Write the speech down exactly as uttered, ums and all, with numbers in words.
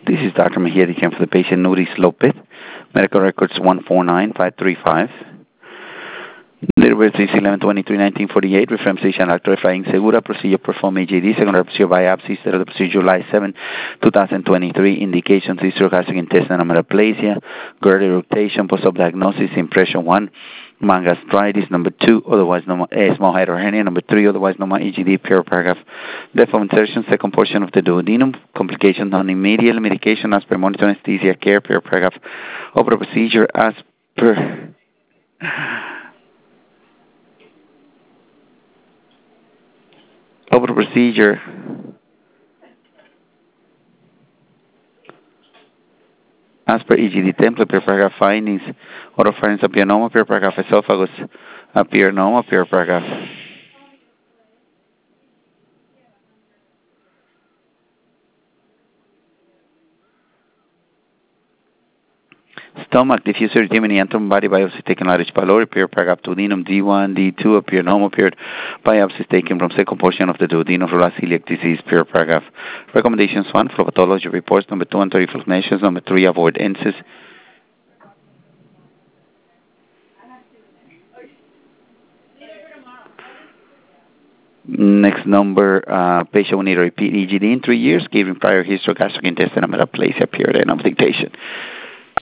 This is Doctor Mejia, the for the patient, Nuris Lopez. Medical records one four nine five three five. Date of birth is eleven twenty-three nineteen forty-eight. Reference patient, Doctor Efraín Segura. Procedure performed A J D. Second procedure biopsy. Start of the procedure July seventh, twenty twenty-three. Indications: histogastric intestinal metaplasia, GERD rotation, post-op diagnosis, impression one. Lung gastritis, number two, otherwise known as small hydrohernia, number three, otherwise known as E G D, pure paragraph. Depth of insertion, second portion of the duodenum, complications non immediate, medication as per monitor anesthesia care, pure paragraph. Opera procedure as per. Opera procedure. As per E G D template, pure paragraph findings, oropharynx appearonoma, pure paragraph esophagus, appearonoma, pure paragraph. Stomach, diffuse erythema, antrum body biopsy taken Large pylori, pure paragraph duodenum, D one, D two, appearonoma, pure biopsy taken from second portion of the duodenum for celiac disease, pure paragraph. Recommendations one, phlebotometry reports, number two, and thirty measures, number three, avoid incest. Next number, uh, patient will need to repeat E G D in three years, given prior history of gastric intestinal metaplasia, period, end of dictation.